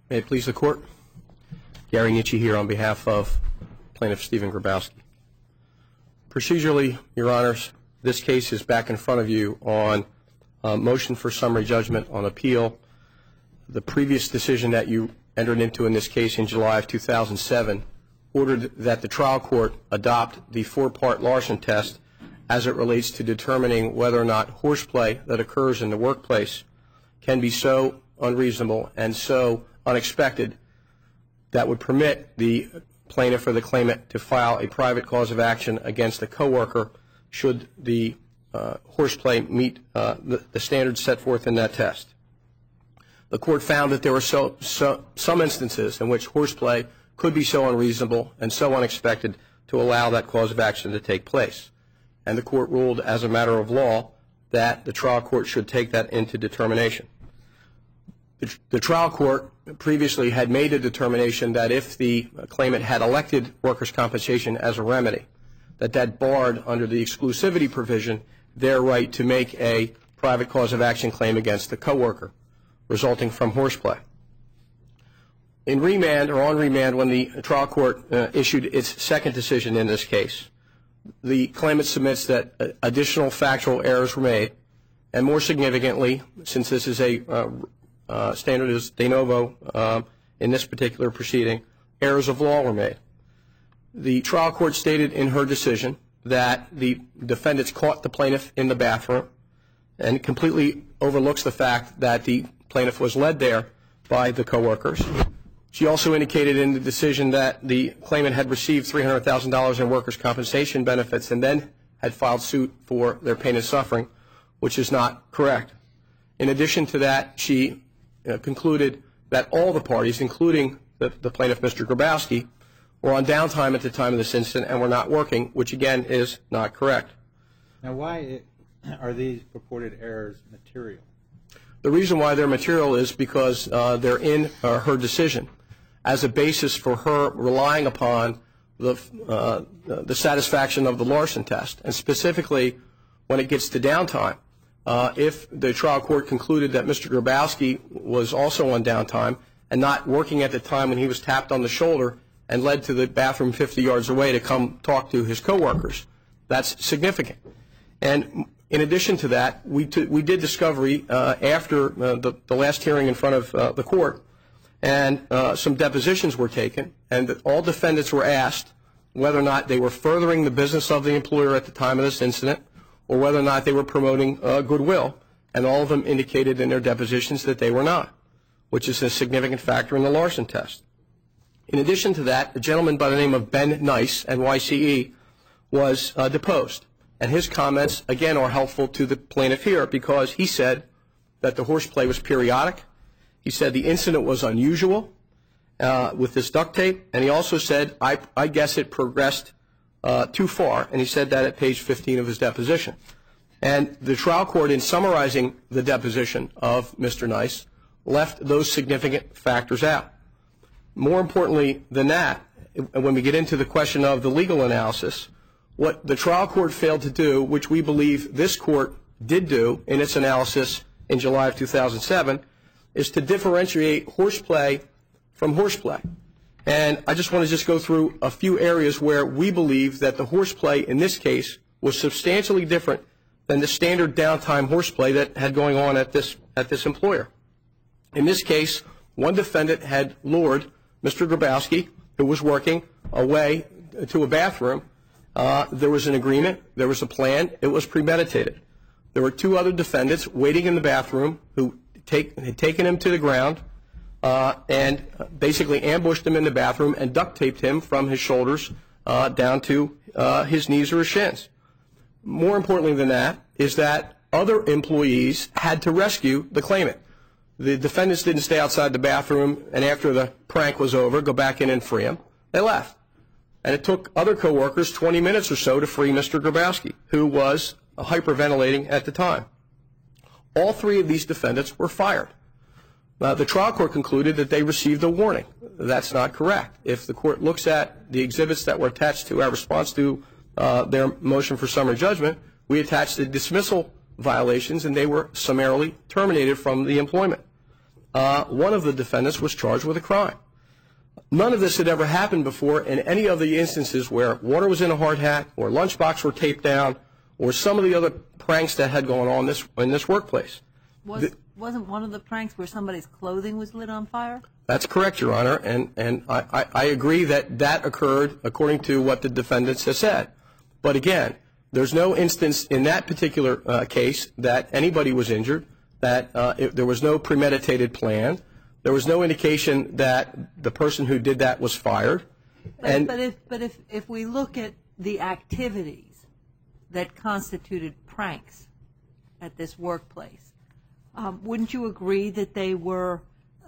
May it please the Court. Gary Nietzsche here on behalf of Plaintiff Stephen Grabowski. Procedurally, Your Honors, this case is back in front of you on a motion for summary judgment on appeal. The previous decision that you entered into in this case in July of 2007 ordered that the trial court adopt the four-part Larson test as it relates to determining whether or not horseplay that occurs in the workplace can be so unreasonable and so unexpected that would permit the plaintiff or the claimant to file a private cause of action against a coworker should the horseplay meet the standards set forth in that test. The court found that there were some instances in which horseplay could be so unreasonable and so unexpected to allow that cause of action to take place. And the court ruled as a matter of law that the trial court should take that into determination. The trial court previously had made a determination that if the claimant had elected workers' compensation as a remedy, that barred under the exclusivity provision their right to make a private cause of action claim against the coworker resulting from horseplay. In remand or on remand, when the trial court issued its second decision in this case, the claimant submits that additional factual errors were made, and more significantly, since this is a standard is de novo in this particular proceeding, errors of law were made. The trial court stated in her decision that the defendants caught the plaintiff in the bathroom and completely overlooks the fact that the plaintiff was led there by the coworkers. She also indicated in the decision that the claimant had received $300,000 in workers' compensation benefits and then had filed suit for their pain and suffering, which is not correct. In addition to that, she concluded that all the parties, including the plaintiff, Mr. Grabowski, were on downtime at the time of this incident and were not working, which again is not correct. Now, why are these purported errors material? The reason why they're material is because they're in her decision as a basis for her relying upon the satisfaction of the Larson test, and specifically when it gets to downtime. If the trial court concluded that Mr. Grabowski was also on downtime and not working at the time when he was tapped on the shoulder and led to the bathroom 50 yards away to come talk to his coworkers, that's significant. And in addition to that, we did discovery after the last hearing in front of the court, and some depositions were taken, and that all defendants were asked whether or not they were furthering the business of the employer at the time of this incident or whether or not they were promoting goodwill, and all of them indicated in their depositions that they were not, which is a significant factor in the Larson test. In addition to that, a gentleman by the name of Ben Nice, NYCE, was deposed. And his comments, again, are helpful to the plaintiff here because he said that the horseplay was periodic. He said the incident was unusual with this duct tape. And he also said, I guess it progressed too far. And he said that at page 15 of his deposition. And the trial court, in summarizing the deposition of Mr. Nice, left those significant factors out. More importantly than that, when we get into the question of the legal analysis, what the trial court failed to do, which we believe this court did do in its analysis in July of 2007, is to differentiate horseplay from horseplay. And I just want to go through a few areas where we believe that the horseplay in this case was substantially different than the standard downtime horseplay that had going on at this employer. In this case, one defendant had lured Mr. Grabowski, who was working, away to a bathroom. There was an agreement. There was a plan. It was premeditated. There were two other defendants waiting in the bathroom who had taken him to the ground and basically ambushed him in the bathroom and duct taped him from his shoulders down to his knees or his shins. More importantly than that is that other employees had to rescue the claimant. The defendants didn't stay outside the bathroom and after the prank was over, go back in and free him. They left. And it took other coworkers 20 minutes or so to free Mr. Grabowski, who was hyperventilating at the time. All three of these defendants were fired. The trial court concluded that they received a warning. That's not correct. If the court looks at the exhibits that were attached to our response to their motion for summary judgment, we attached the dismissal violations and they were summarily terminated from the employment. one of the defendants was charged with a crime. None of this had ever happened before in any of the instances where water was in a hard hat or lunchbox were taped down or some of the other pranks that had gone on in this workplace. Wasn't one of the pranks where somebody's clothing was lit on fire? That's correct, Your Honor, and I agree that occurred according to what the defendants have said. But again, there's no instance in that particular case that anybody was injured, that there was no premeditated plan. There was no indication that the person who did that was fired. But if we look at the activities that constituted pranks at this workplace, wouldn't you agree that they were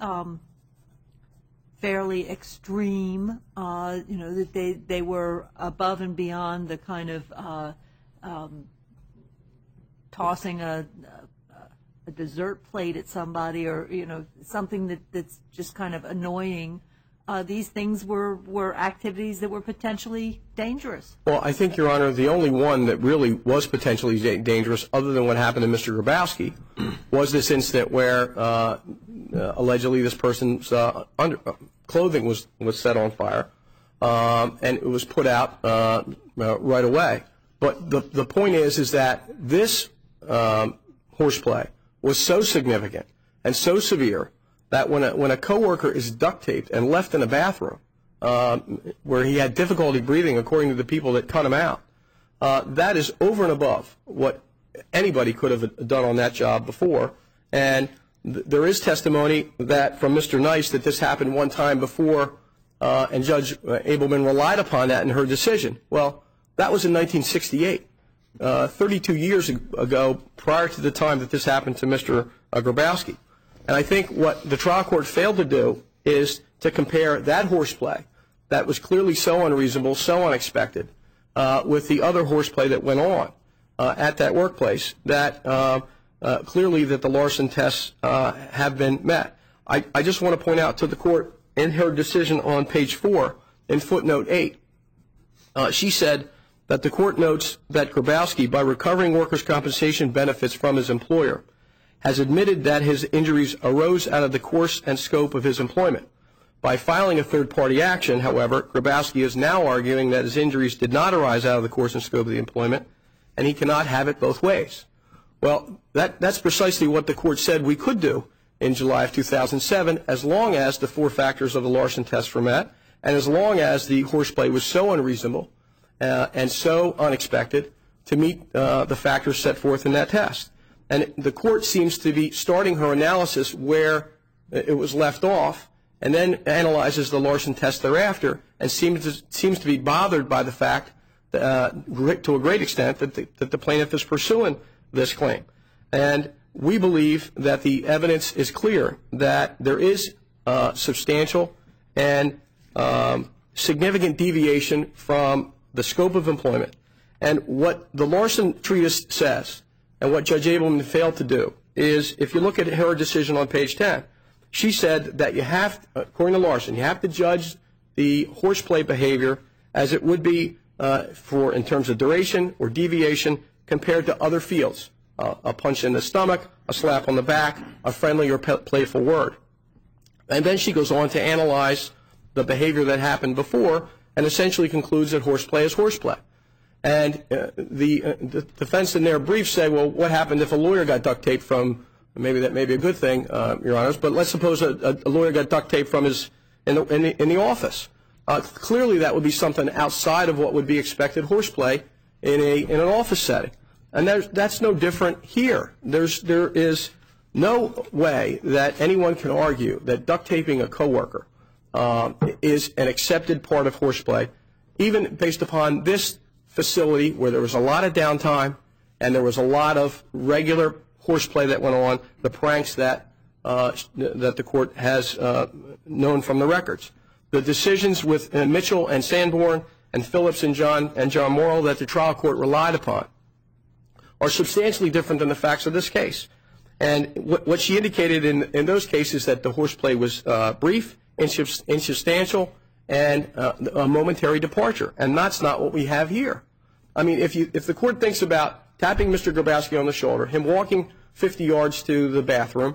fairly extreme? That they were above and beyond the kind of tossing a dessert plate at somebody, or something that's just kind of annoying. These things were activities that were potentially dangerous. Well, I think, Your Honor, the only one that really was potentially dangerous, other than what happened to Mr. Grabowski, was this incident where allegedly this person's clothing was set on fire, and it was put out right away. But the point is that this horseplay was so significant and so severe that when a coworker is duct taped and left in a bathroom where he had difficulty breathing, according to the people that cut him out, that is over and above what anybody could have done on that job before. And there is testimony that from Mr. Nice that this happened one time before, and Judge Abelman relied upon that in her decision. Well, that was in 1968. 32 years ago, prior to the time that this happened to Mr. Grabowski. And I think what the trial court failed to do is to compare that horseplay that was clearly so unreasonable, so unexpected, with the other horseplay that went on at that workplace, that clearly that the Larson tests have been met. I just want to point out to the court, in her decision on page 4, in footnote 8, she said that the court notes that Grabowski, by recovering workers' compensation benefits from his employer, has admitted that his injuries arose out of the course and scope of his employment. By filing a third-party action, however, Grabowski is now arguing that his injuries did not arise out of the course and scope of the employment, and he cannot have it both ways. Well, that's precisely what the court said we could do in July of 2007, as long as the 4 factors of the Larson test were met, and as long as the horseplay was so unreasonable and so unexpected to meet the factors set forth in that test. And the court seems to be starting her analysis where it was left off, and then analyzes the Larson test thereafter, and seems to be bothered by the fact, to a great extent, that the plaintiff is pursuing this claim. And we believe that the evidence is clear that there is substantial and significant deviation from the scope of employment. And what the Larson treatise says, and what Judge Abelman failed to do, is if you look at her decision on page 10, she said that you have, according to Larson, you have to judge the horseplay behavior as it would be in terms of duration or deviation compared to other fields. A punch in the stomach, a slap on the back, a friendly or playful word. And then she goes on to analyze the behavior that happened before and essentially concludes that horseplay is horseplay. And the defense in their brief say, well, what happened if a lawyer got duct taped from, maybe that may be a good thing, Your Honors, but let's suppose a lawyer got duct taped from his, in the office. Clearly that would be something outside of what would be expected horseplay in an office setting. And that's no different here. There is no way that anyone can argue that duct taping a coworker is an accepted part of horseplay, even based upon this facility where there was a lot of downtime and there was a lot of regular horseplay that went on, the pranks that the court has known from the records. The decisions with Mitchell and Sanborn and Phillips and John Morrill that the trial court relied upon are substantially different than the facts of this case. And what she indicated in those cases that the horseplay was brief, insubstantial, and a momentary departure. And that's not what we have here. I mean, if the court thinks about tapping Mr. Grabowski on the shoulder, him walking 50 yards to the bathroom,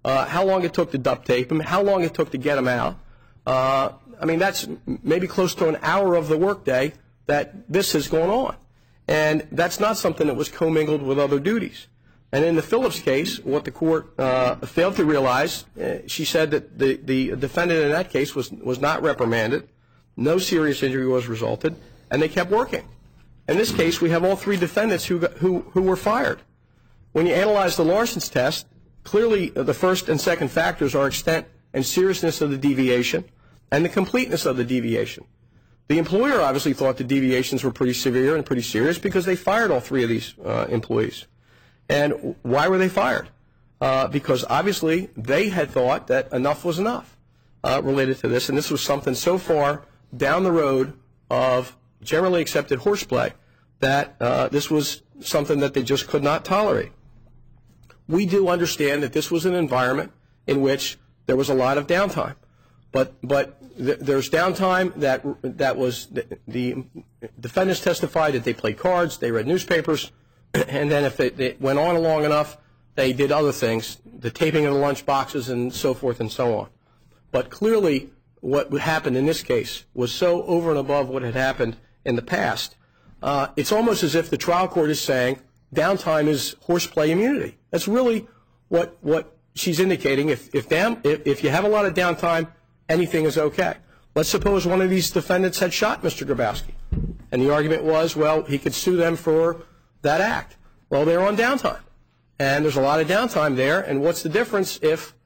how long it took to duct tape him, how long it took to get him out. I mean, that's maybe close to an hour of the workday that this has gone on. And that's not something that was commingled with other duties. And in the Phillips case, what the court failed to realize, she said that the defendant in that case was not reprimanded, no serious injury was resulted, and they kept working. In this case, we have all three defendants who were fired. When you analyze the Larson's test, clearly the first and second factors are extent and seriousness of the deviation and the completeness of the deviation. The employer obviously thought the deviations were pretty severe and pretty serious because they fired all three of these employees. And why were they fired? Because obviously they had thought that enough was enough related to this, and this was something so far down the road of generally accepted horseplay that this was something that they just could not tolerate. We do understand that this was an environment in which there was a lot of downtime, but there's downtime that was the defendants testified that they played cards, they read newspapers, and then if it went on long enough, they did other things, the taping of the lunch boxes and so forth and so on. But clearly what happened in this case was so over and above what had happened in the past. It's almost as if the trial court is saying downtime is horseplay immunity. That's really what she's indicating. If you have a lot of downtime, anything is okay. Let's suppose one of these defendants had shot Mr. Grabowski, and the argument was, well, he could sue them for that act. Well, they're on downtime, and there's a lot of downtime there, and what's the difference if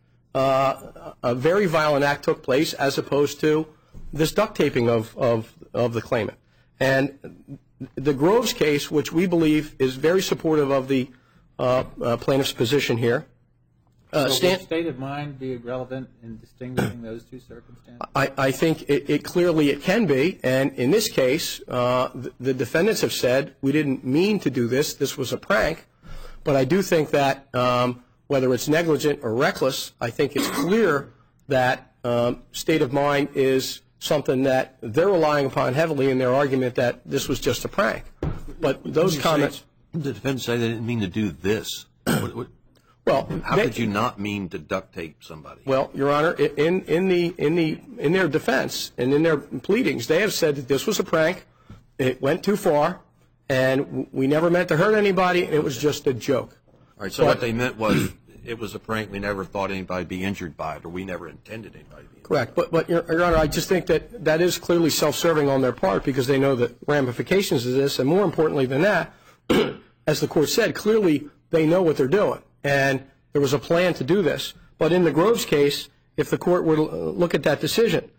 a very violent act took place as opposed to this duct taping of the claimant? And the Groves case, which we believe is very supportive of the plaintiff's position here. So would state of mind be relevant in distinguishing those two circumstances? I think it clearly it can be, and in this case, the defendants have said we didn't mean to do this. This was a prank. But I do think that whether it's negligent or reckless, I think it's clear that state of mind is something that they're relying upon heavily in their argument that this was just a prank. But those comments. The defendants say they didn't mean to do this. Well, how could you not mean to duct tape somebody? Well, Your Honor, in their defense and in their pleadings, they have said that this was a prank. It went too far, and we never meant to hurt anybody. And it was just a joke. All right. So what they meant was it was a prank. We never thought anybody would be injured by it, or we never intended anybody to be injured. Correct. But Your Honor, I just think that is clearly self-serving on their part because they know the ramifications of this, and more importantly than that, as the court said, clearly they know what they're doing. And there was a plan to do this. But in the Groves case, if the court were to look at that decision,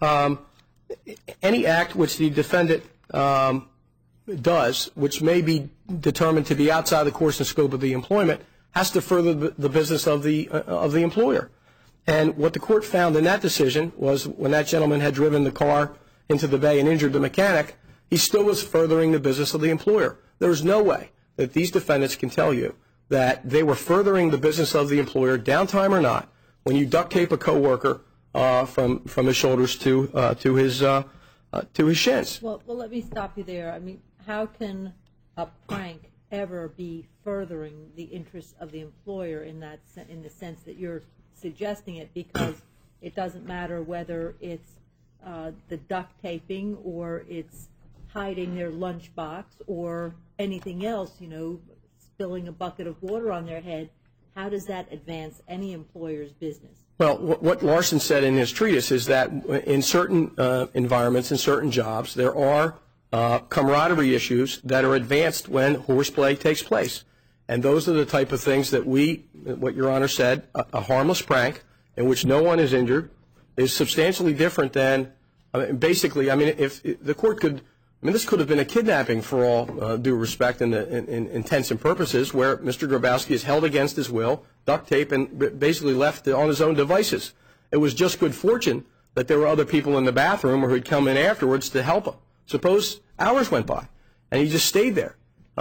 any act which the defendant does, which may be determined to be outside the course and scope of the employment, has to further the business of the employer. And what the court found in that decision was when that gentleman had driven the car into the bay and injured the mechanic, he still was furthering the business of the employer. There is no way that these defendants can tell you that they were furthering the business of the employer, downtime or not, when you duct tape a coworker from his shoulders to his shins. Well, let me stop you there. I mean, how can a prank ever be furthering the interests of the employer in the sense that you're suggesting it? Because it doesn't matter whether it's the duct taping or it's hiding their lunchbox or anything else, spilling a bucket of water on their head. How does that advance any employer's business? Well, what Larson said in his treatise is that in certain environments, in certain jobs, there are camaraderie issues that are advanced when horseplay takes place. And those are the type of things that what Your Honor said, a harmless prank in which no one is injured, is substantially different than, basically, if the court could, this could have been a kidnapping for all due respect and in intents and purposes where Mr. Grabowski is held against his will, duct tape, and basically left on his own devices. It was just good fortune that there were other people in the bathroom or who'd come in afterwards to help him. Suppose hours went by and he just stayed there.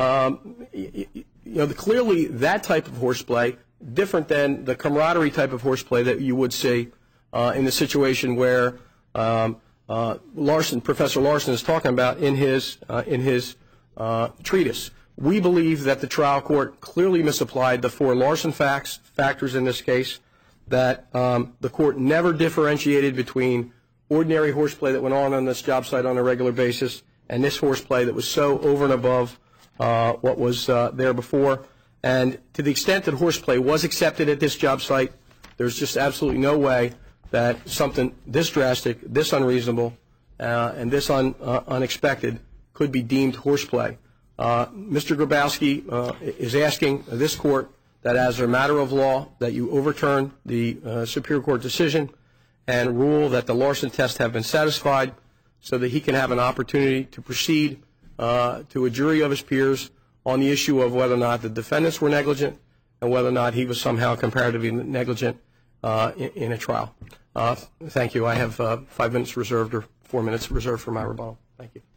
Clearly that type of horseplay, different than the camaraderie type of horseplay that you would see in the situation where Professor Larson is talking about in his treatise. We believe that the trial court clearly misapplied the four Larson factors in this case, that the court never differentiated between ordinary horseplay that went on this job site on a regular basis and this horseplay that was so over and above what was there before. And to the extent that horseplay was accepted at this job site, there's just absolutely no way that something this drastic, this unreasonable, and this unexpected could be deemed horseplay. Mr. Grabowski is asking this court that as a matter of law that you overturn the Superior Court decision and rule that the Larson test have been satisfied so that he can have an opportunity to proceed to a jury of his peers on the issue of whether or not the defendants were negligent and whether or not he was somehow comparatively negligent in a trial. Thank you. I have 5 minutes reserved or 4 minutes reserved for my rebuttal. Thank you.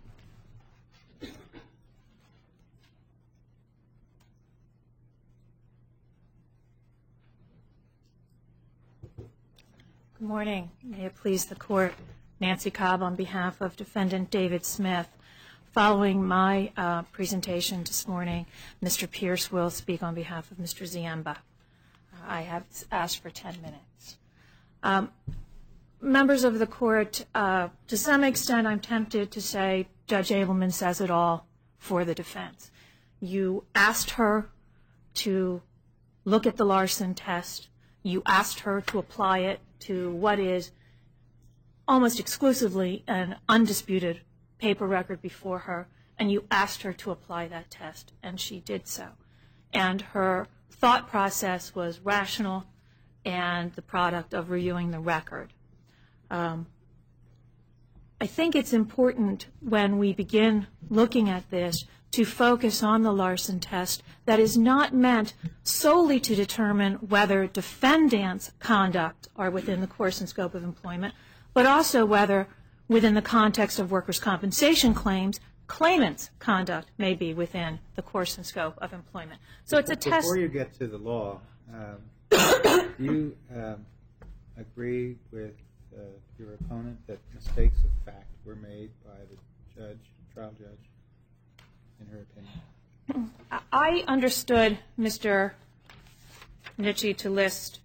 Good morning. May it please the Court. Nancy Cobb on behalf of Defendant David Smith. Following my presentation this morning, Mr. Pierce will speak on behalf of Mr. Ziemba. I have asked for 10 minutes. Members of the Court, to some extent I'm tempted to say Judge Abelman says it all for the defense. You asked her to look at the Larson test. You asked her to apply it to what is almost exclusively an undisputed paper record before her, and you asked her to apply that test, and she did so. And her thought process was rational and the product of reviewing the record. I think it's important when we begin looking at this to focus on the Larson test that is not meant solely to determine whether defendants' conduct are within the course and scope of employment, but also whether within the context of workers' compensation claims, claimants' conduct may be within the course and scope of employment. So it's a test. Before you get to the law, do you agree with your opponent that mistakes of fact were made by the trial judge, in her opinion? I understood Mr. Nitschke to list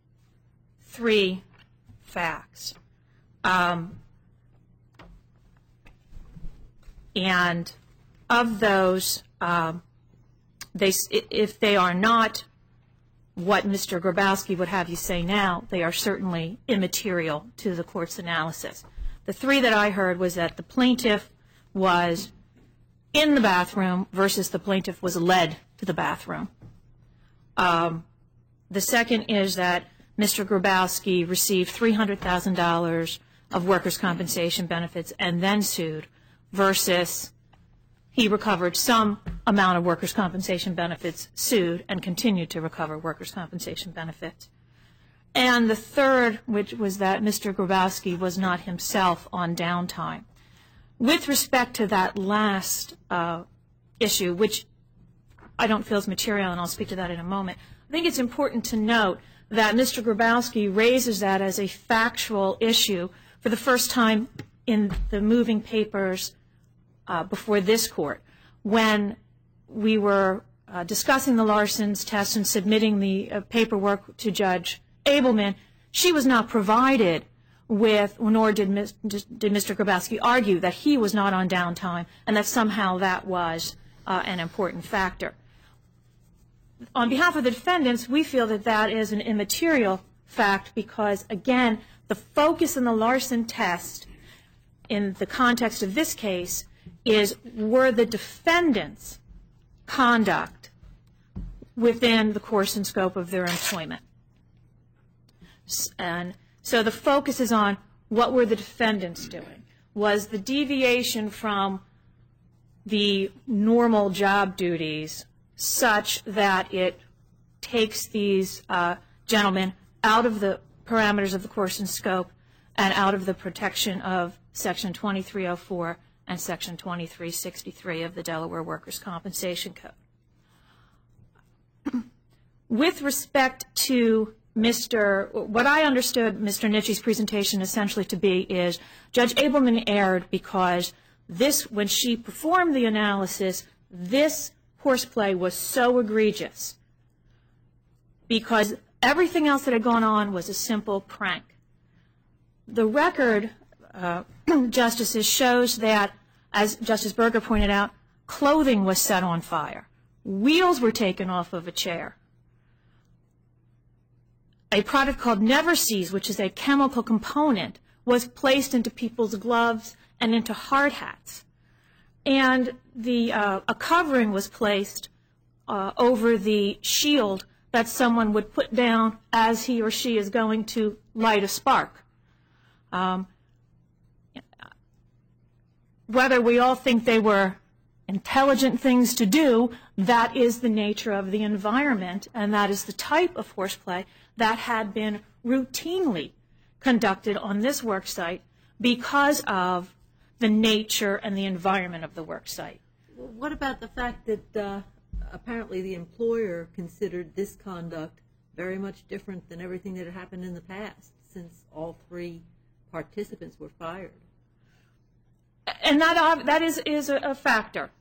3 facts. And of those, if they are not what Mr. Grabowski would have you say now, they are certainly immaterial to the court's analysis. The 3 that I heard was that the plaintiff was in the bathroom versus the plaintiff was led to the bathroom. The second is that Mr. Grabowski received $300,000 of workers' compensation benefits and then sued, versus he recovered some amount of workers' compensation benefits, sued, and continued to recover workers' compensation benefits. And the third, which was that Mr. Grabowski was not himself on downtime. With respect to that last issue, which I don't feel is material, and I'll speak to that in a moment, I think it's important to note that Mr. Grabowski raises that as a factual issue for the first time in the moving papers before this court. When we were discussing the Larson's test and submitting the paperwork to Judge Abelman, she was not provided with, nor did Mr. Grabowski argue that he was not on downtime and that somehow that was an important factor. On behalf of the defendants, we feel that that is an immaterial fact because, again, the focus in the Larson test in the context of this case is, were the defendants' conduct within the course and scope of their employment? And so the focus is on what were the defendants doing? Was the deviation from the normal job duties such that it takes these gentlemen out of the parameters of the course and scope and out of the protection of Section 2304 and Section 2363 of the Delaware Workers' Compensation Code? With respect to what I understood Mr. Nitschke's presentation essentially to be is Judge Abelman erred because when she performed the analysis, this horseplay was so egregious because Everything else that had gone on was a simple prank. The record, Justices, shows that, as Justice Berger pointed out, clothing was set on fire. Wheels were taken off of a chair. A product called Never-Seez, which is a chemical component, was placed into people's gloves and into hard hats. And a covering was placed over the shield that someone would put down as he or she is going to light a spark. Whether we all think they were intelligent things to do, that is the nature of the environment, and that is the type of horseplay that had been routinely conducted on this work site because of the nature and the environment of the work site. What about the fact that apparently the employer considered this conduct very much different than everything that had happened in the past, since all three participants were fired? And that is a factor.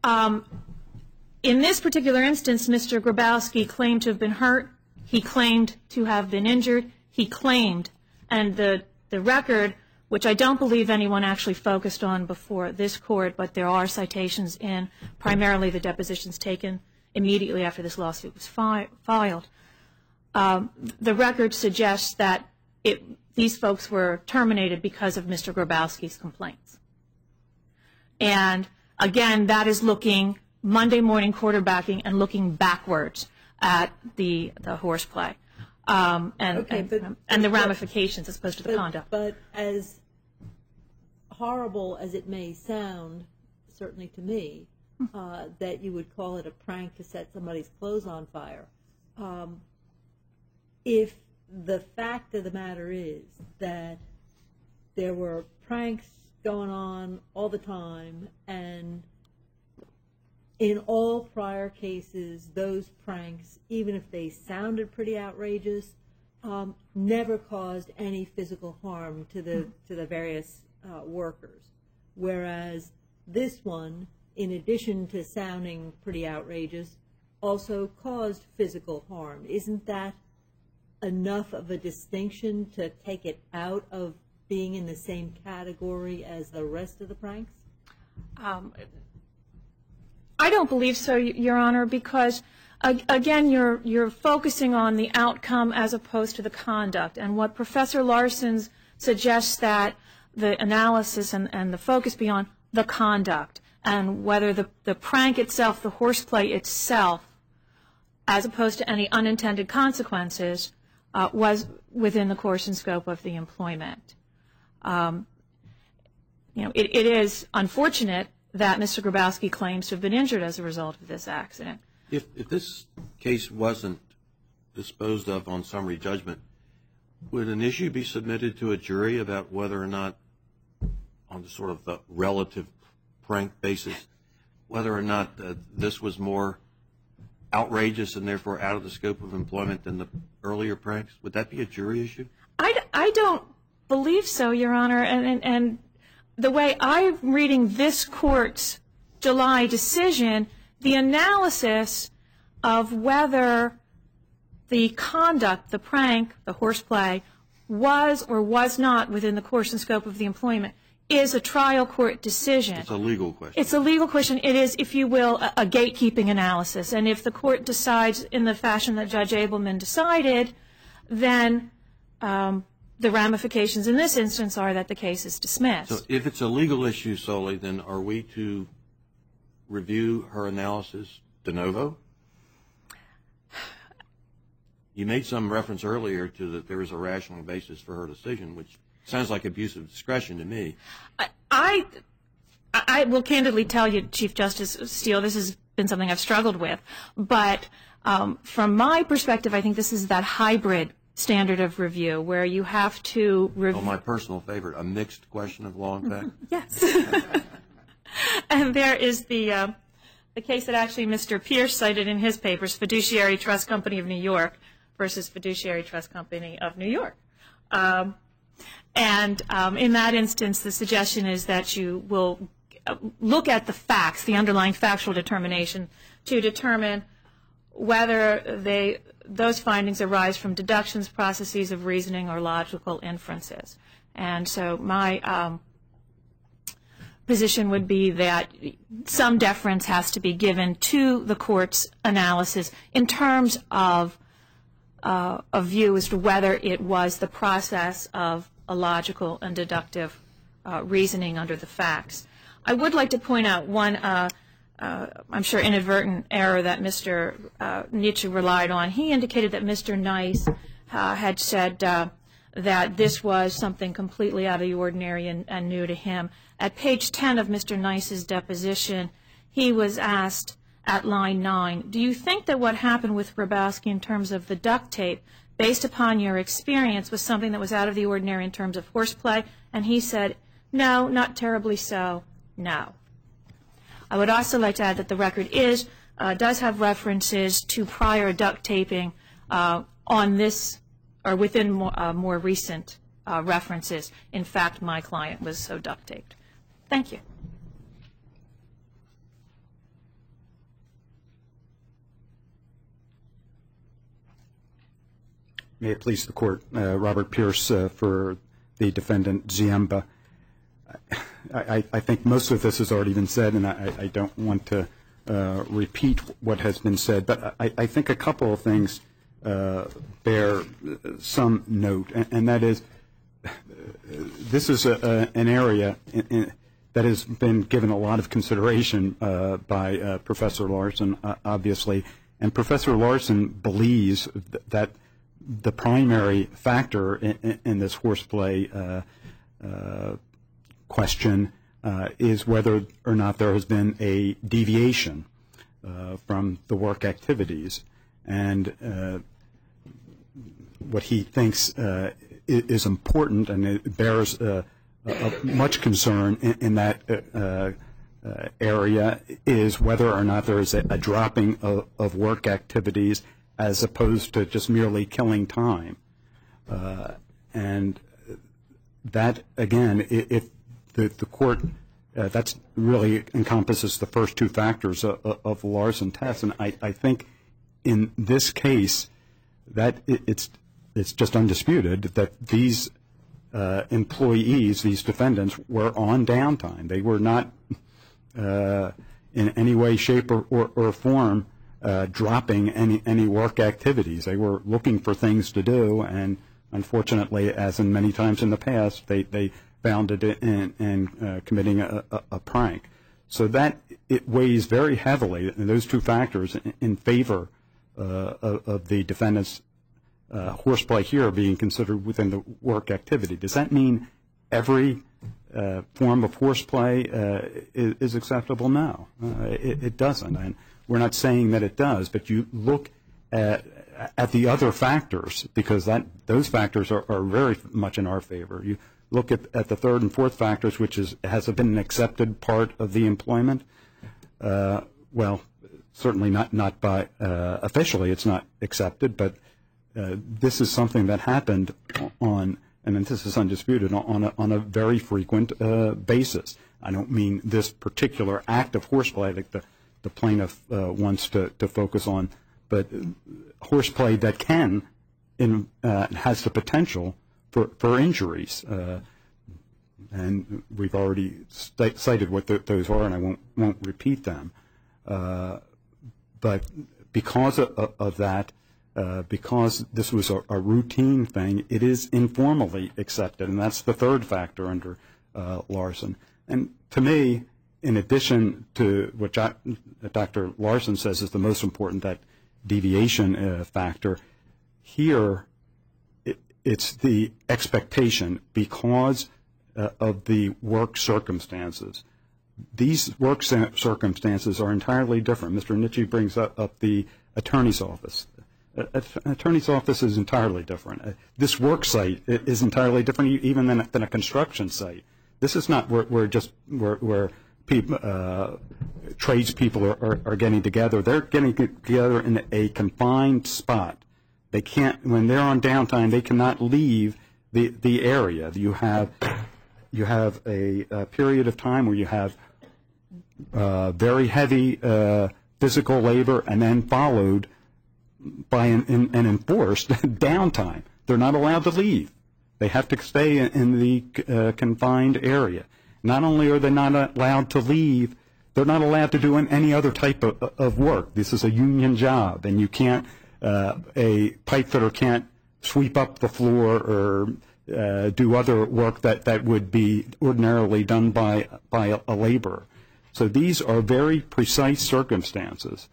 In this particular instance, Mr. Grabowski claimed to have been hurt. He claimed to have been injured. He claimed, and the record, which I don't believe anyone actually focused on before this court, but there are citations in primarily the depositions taken immediately after this lawsuit was filed. The record suggests that these folks were terminated because of Mr. Grabowski's complaints. And again, that is looking Monday morning quarterbacking and looking backwards at the horseplay and the ramifications as opposed to the conduct. But as horrible as it may sound, certainly to me, that you would call it a prank to set somebody's clothes on fire, if the fact of the matter is that there were pranks going on all the time, and in all prior cases, those pranks, even if they sounded pretty outrageous, never caused any physical harm to the various workers. Whereas this one, in addition to sounding pretty outrageous, also caused physical harm. Isn't that enough of a distinction to take it out of being in the same category as the rest of the pranks? I don't believe so, Your Honor, because again, you're focusing on the outcome as opposed to the conduct. And what Professor Larson suggests that the analysis and the focus be on the conduct, and whether the prank itself, the horseplay itself, as opposed to any unintended consequences, was within the course and scope of the employment. It is unfortunate that Mr. Grabowski claims to have been injured as a result of this accident. If this case wasn't disposed of on summary judgment, would an issue be submitted to a jury about whether or not, on the sort of the relative prank basis, whether or not this was more outrageous and therefore out of the scope of employment than the earlier pranks? Would that be a jury issue? I don't believe so, Your Honor, and the way I'm reading this court's July decision, the analysis of whether the conduct, the prank, the horseplay, was or was not within the course and scope of the employment is a trial court decision. It's a legal question. It's a legal question. It is, if you will, a gatekeeping analysis. And if the court decides in the fashion that Judge Abelman decided, then the ramifications in this instance are that the case is dismissed. So if it's a legal issue solely, then are we to review her analysis de novo? You made some reference earlier to that there is a rational basis for her decision, which sounds like abuse of discretion to me. I will candidly tell you, Chief Justice Steele, this has been something I've struggled with. But from my perspective, I think this is that hybrid standard of review where you have to review. Oh, my personal favorite, a mixed question of law and fact. Yes. And there is the case that actually Mr. Pierce cited in his papers, Fiduciary Trust Company of New York versus Fiduciary Trust Company of New York. And in that instance, the suggestion is that you will look at the facts, the underlying factual determination, to determine whether those findings arise from deductions, processes of reasoning, or logical inferences. And so my position would be that some deference has to be given to the court's analysis in terms of a view as to whether it was the process of a logical and deductive reasoning under the facts. I would like to point out one, I'm sure, inadvertent error that Mr. Nietzsche relied on. He indicated that Mr. Nice had said that this was something completely out of the ordinary and new to him. At page 10 of Mr. Nice's deposition, he was asked at line 9, do you think that what happened with Grabowski in terms of the duct tape, based upon your experience, was something that was out of the ordinary in terms of horseplay? And he said, no, not terribly so, no. I would also like to add that the record does have references to prior duct taping on this, or within more recent references. In fact, my client was so duct taped. Thank you. May it please the Court, Robert Pierce for the defendant Ziemba. I think most of this has already been said, and I don't want to repeat what has been said, but I think a couple of things bear some note, and that is this is an area that has been given a lot of consideration by Professor Larson, obviously, and Professor Larson believes that the primary factor in this horseplay question is whether or not there has been a deviation from the work activities. And what he thinks is important, and it bears much concern in that area, is whether or not there is a dropping of work activities as opposed to just merely killing time. And that, again, if the court, that really encompasses the first two factors of the Larson test. And I think in this case that it's just undisputed that these employees, these defendants, were on downtime. They were not in any way, shape, or form dropping any work activities. They were looking for things to do, and unfortunately, as in many times in the past, they found it in committing a prank. So that it weighs very heavily, in those two factors, in favor of the defendant's horseplay here being considered within the work activity. Does that mean every form of horseplay is acceptable? No, it doesn't. And we're not saying that it does, but you look at the other factors, because those factors are very much in our favor. You look at the third and fourth factors, which has been an accepted part of the employment. Well, certainly not by officially it's not accepted, but this is something that happened on, and this is undisputed, on a very frequent basis. I don't mean this particular act of horseplay that the plaintiff wants to focus on, but horseplay that has the potential for injuries. And we've already cited what those are, and I won't repeat them. But because of that, because this was a routine thing, it is informally accepted, and that's the third factor under Larson. And to me, in addition to what Dr. Larson says is the most important, that deviation factor, here it's the expectation because of the work circumstances. These work circumstances are entirely different. Mr. Nietzsche brings up the attorney's office. An attorney's office is entirely different. This work site is entirely different even than a construction site. This is not where people, tradespeople are getting together. They're getting together in a confined spot. They can't, when they're on downtime, they cannot leave the area. You have a period of time where you have very heavy physical labor, and then followed and enforced downtime. They're not allowed to leave. They have to stay in the confined area. Not only are they not allowed to leave, they're not allowed to do any other type of work. This is a union job, and you can't, a pipe fitter can't sweep up the floor or do other work that would be ordinarily done by a laborer. So these are very precise circumstances,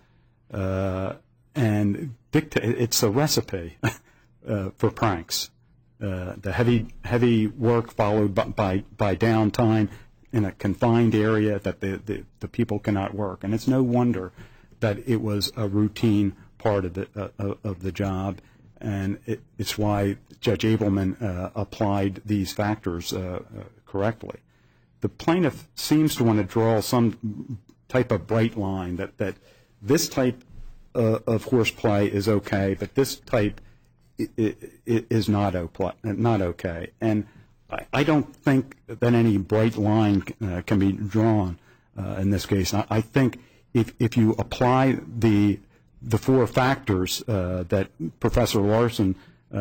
and it's a recipe for pranks. The heavy work followed by downtime in a confined area that the people cannot work, and it's no wonder that it was a routine part of the job, and it's why Judge Abelman applied these factors correctly. The plaintiff seems to want to draw some type of bright line that this type of horseplay is okay, but this type is not okay. And I don't think that any bright line can be drawn in this case. I think if you apply the four factors that Professor Larson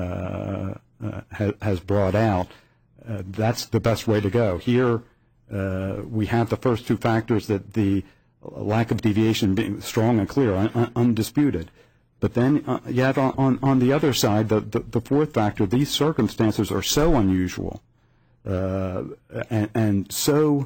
has brought out, that's the best way to go. Here we have the first two factors, that the lack of deviation being strong and clear, undisputed. But then you have on the other side, the fourth factor, these circumstances are so unusual and so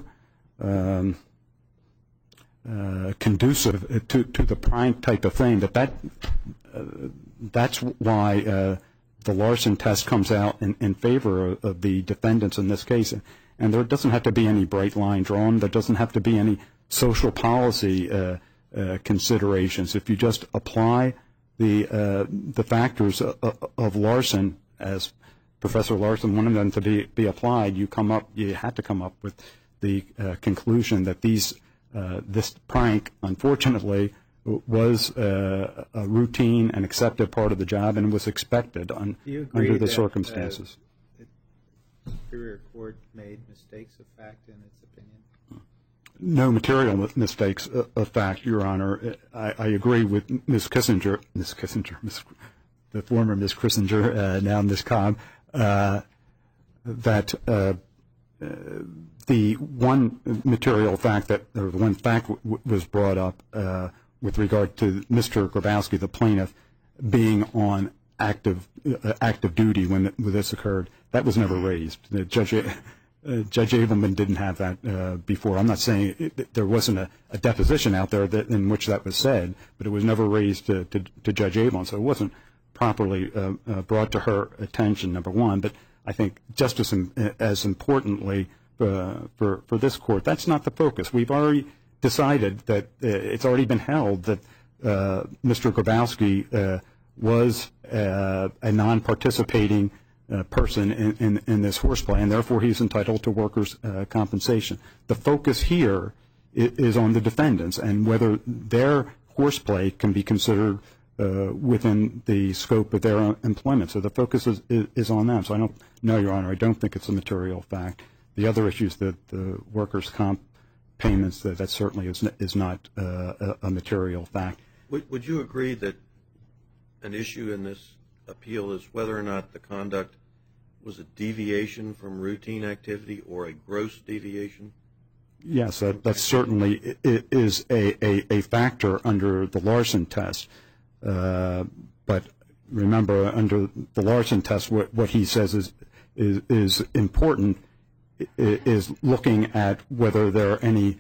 conducive to the prank type of thing that's why the Larson test comes out in favor of the defendants in this case. And there doesn't have to be any bright line drawn. There doesn't have to be any social policy considerations. If you just apply the factors of Larson, as Professor Larson wanted them to be applied, you had to come up with the conclusion that this prank, unfortunately, was a routine and accepted part of the job and was expected under the circumstances. The Superior Court made mistakes of fact in its opinion? No material mistakes of fact, Your Honor. I agree with Ms. Kissinger, the former Ms. Kissinger, now Ms. Cobb, that the one material fact or the one fact was brought up with regard to Mr. Grabowski, the plaintiff, being on active duty when this occurred. That was never raised. Judge Abelman didn't have that before. I'm not saying there wasn't a deposition out there in which that was said, but it was never raised to Judge Abelman, so it wasn't properly brought to her attention, number one. But I think just as importantly for this court, that's not the focus. We've already decided that it's already been held that Mr. Grabowski was a non-participating person in this horseplay, and therefore he's entitled to workers' compensation. The focus here is on the defendants and whether their horseplay can be considered within the scope of their employment. So the focus is on them. So I don't know, Your Honor, I don't think it's a material fact. The other issues, that the workers' comp payments, that certainly is not a material fact. Would you agree that an issue in this appeal is whether or not the conduct was a deviation from routine activity or a gross deviation? Yes, that certainly is a factor under the Larson test. But remember, under the Larson test, what he says is important is looking at whether there are any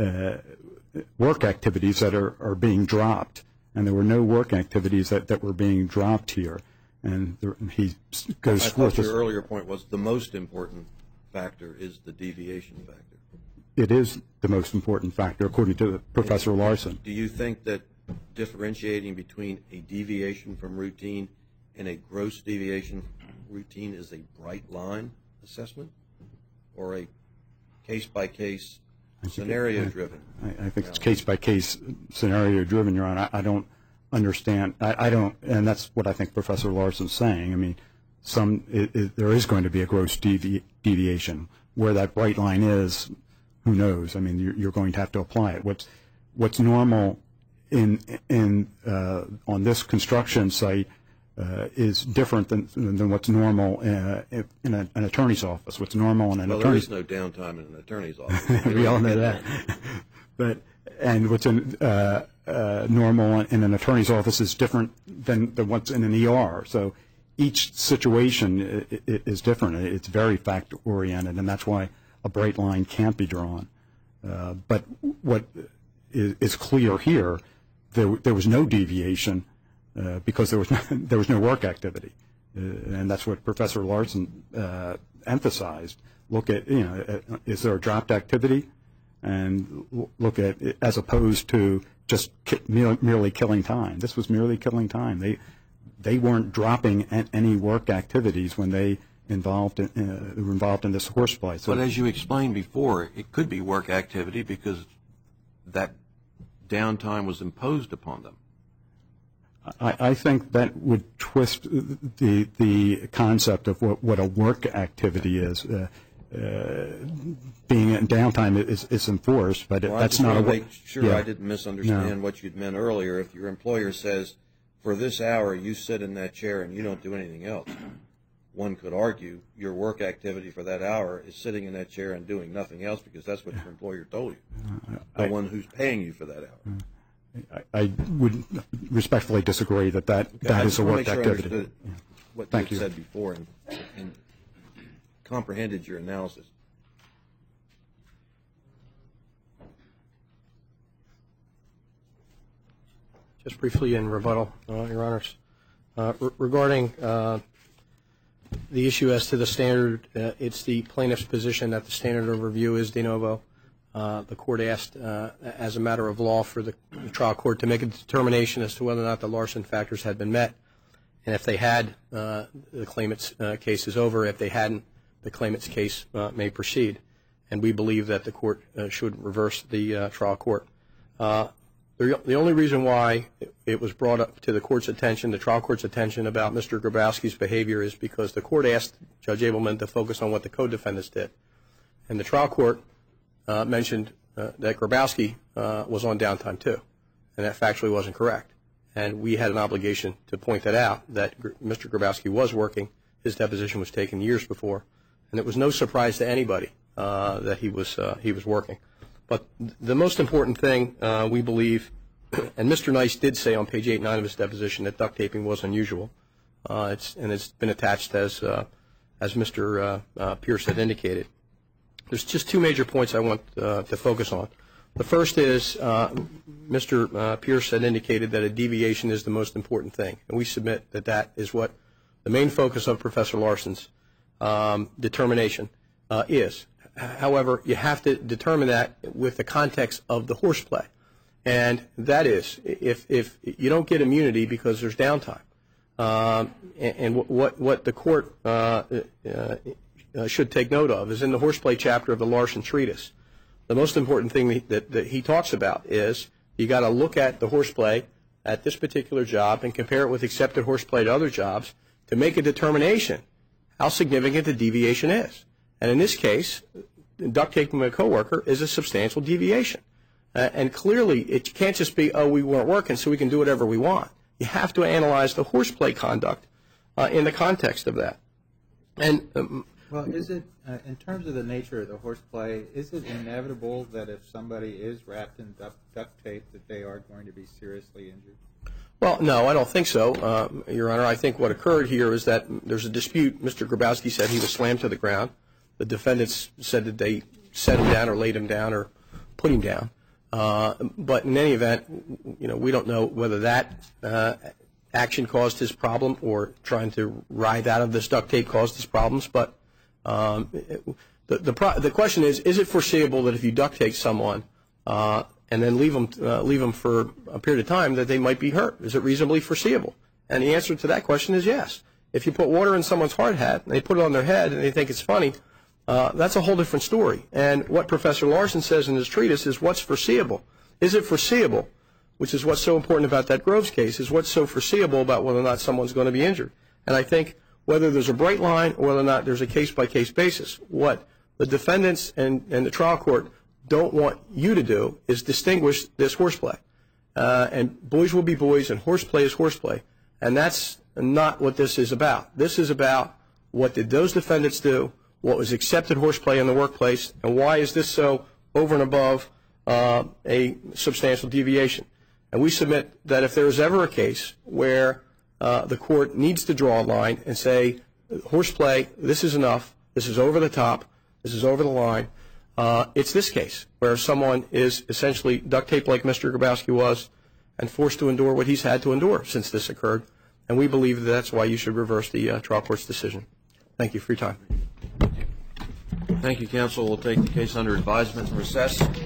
work activities that are being dropped. And there were no work activities that were being dropped here. And he goes forth. I thought your earlier point was the most important factor is the deviation factor. It is the most important factor, according to Professor Larson. Do you think that differentiating between a deviation from routine and a gross deviation from routine is a bright line assessment or a case-by-case scenario-driven? I think it's case-by-case scenario-driven, Your Honor. I don't understand. I don't, and that's what I think Professor Larson's saying. I mean, there is going to be a gross deviation. Where that bright line is, who knows? I mean, you're going to have to apply it. What's normal on this construction site is different than what's normal in an attorney's office. What's normal in an attorney's there is no downtime in an attorney's office. we all know that. And what's normal in an attorney's office is different than what's in an ER. So each situation is different. It's very fact-oriented, and that's why a bright line can't be drawn. But what is clear here, there was no deviation because there was no work activity, and that's what Professor Larson emphasized. Look at, is there a dropped activity, and look at it as opposed to just merely killing time. This was merely killing time. They weren't dropping any work activities when they were involved in this horseplay. So, but as you explained before, it could be work activity because that downtime was imposed upon them. I think that would twist the concept of what a work activity is. Being in downtime is enforced, but that's not a work. I just want to make sure I didn't misunderstand what you'd meant earlier. If your employer says, for this hour you sit in that chair and you don't do anything else, one could argue your work activity for that hour is sitting in that chair and doing nothing else because that's what your employer told you, the one who's paying you for that hour. I would respectfully disagree that is a work activity. I what you said before and comprehended your analysis. Just briefly in rebuttal, Your Honors, regarding the issue as to the standard, it's the plaintiff's position that the standard of review is de novo. The court asked, as a matter of law, for the trial court to make a determination as to whether or not the Larson factors had been met. And if they had, the claimant's case is over. If they hadn't, the claimant's case may proceed. And we believe that the court should reverse the trial court. The only reason why it was brought up to the court's attention, the trial court's attention about Mr. Grabowski's behavior is because the court asked Judge Abelman to focus on what the co-defendants did. And the trial court mentioned that Grabowski was on downtime too, and that factually wasn't correct. And we had an obligation to point that out, that Mr. Grabowski was working. His deposition was taken years before, and it was no surprise to anybody that he was working. But the most important thing we believe, and Mr. Nice did say on page 8 and 9 of his deposition that duct taping was unusual, and it's been attached as Mr. Pierce had indicated. There's just two major points I want to focus on. The first is Mr. Pierce had indicated that a deviation is the most important thing, and we submit that that is what the main focus of Professor Larson's determination is. However, you have to determine that with the context of the horseplay, and that is if you don't get immunity because there's downtime, and what the court should take note of is in the horseplay chapter of the Larson Treatise. The most important thing that he talks about is you got to look at the horseplay at this particular job and compare it with accepted horseplay to other jobs to make a determination how significant the deviation is. And in this case, duct taping a coworker is a substantial deviation. And clearly, it can't just be, oh, we weren't working, so we can do whatever we want. You have to analyze the horseplay conduct in the context of that. And well, is it, in terms of the nature of the horseplay, is it inevitable that if somebody is wrapped in duct tape that they are going to be seriously injured? Well, no, I don't think so, Your Honor. I think what occurred here is that there's a dispute. Mr. Grabowski said he was slammed to the ground. The defendants said that they set him down or laid him down or put him down. But in any event, we don't know whether that action caused his problem or trying to ride out of this duct tape caused his problems. But the question is it foreseeable that if you duct tape someone and then leave them for a period of time that they might be hurt? Is it reasonably foreseeable? And the answer to that question is yes. If you put water in someone's hard hat and they put it on their head and they think it's funny, that's a whole different story. And what Professor Larson says in his treatise is what's foreseeable. Is it foreseeable, which is what's so important about that Groves case, is what's so foreseeable about whether or not someone's going to be injured. And I think whether there's a bright line or whether or not there's a case-by-case basis, what the defendants and the trial court don't want you to do is distinguish this horseplay. and boys will be boys, and horseplay is horseplay. And that's not what this is about. This is about what did those defendants do, what was accepted horseplay in the workplace, and why is this so over and above a substantial deviation. And we submit that if there is ever a case where the court needs to draw a line and say, horseplay, this is enough, this is over the top, this is over the line, it's this case where someone is essentially duct taped like Mr. Grabowski was and forced to endure what he's had to endure since this occurred. And we believe that that's why you should reverse the trial court's decision. Thank you for your time. Thank you, counsel. We'll take the case under advisement and recess.